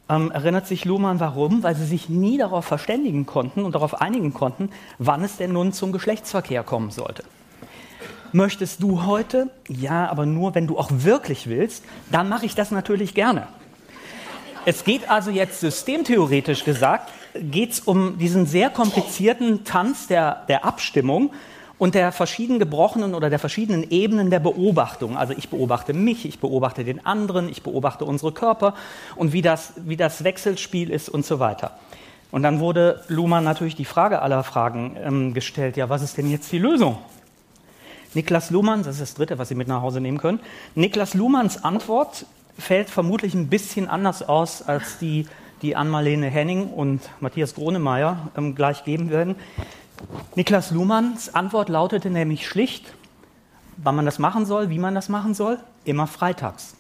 erinnert sich Luhmann, warum? Weil sie sich nie darauf verständigen konnten und darauf einigen konnten, wann es denn nun zum Geschlechtsverkehr kommen sollte. Möchtest du heute? Ja, aber nur, wenn du auch wirklich willst. Dann mache ich das natürlich gerne. Es geht also jetzt systemtheoretisch gesagt, geht's um diesen sehr komplizierten Tanz der Abstimmung und der verschiedenen gebrochenen oder der verschiedenen Ebenen der Beobachtung. Also ich beobachte mich, ich beobachte den anderen, ich beobachte unsere Körper und wie das Wechselspiel ist und so weiter. Und dann wurde Luhmann natürlich die Frage aller Fragen gestellt, ja, was ist denn jetzt die Lösung? Niklas Luhmann, das ist das Dritte, was Sie mit nach Hause nehmen können, Niklas Luhmanns Antwort fällt vermutlich ein bisschen anders aus, als die Ann-Marlene Henning und Matthias Gronemeyer gleich geben werden. Niklas Luhmanns Antwort lautete nämlich schlicht, wann man das machen soll, wie man das machen soll, immer freitags.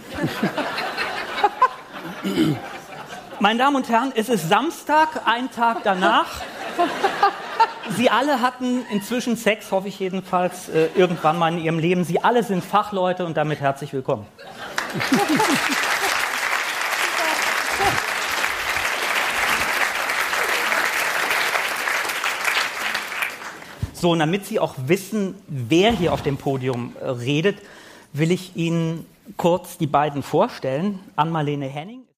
Meine Damen und Herren, es ist Samstag, ein Tag danach. Sie alle hatten inzwischen Sex, hoffe ich jedenfalls, irgendwann mal in ihrem Leben. Sie alle sind Fachleute und damit herzlich willkommen. So, und damit Sie auch wissen, wer hier auf dem Podium redet, will ich Ihnen kurz die beiden vorstellen. Ann-Marlene Henning.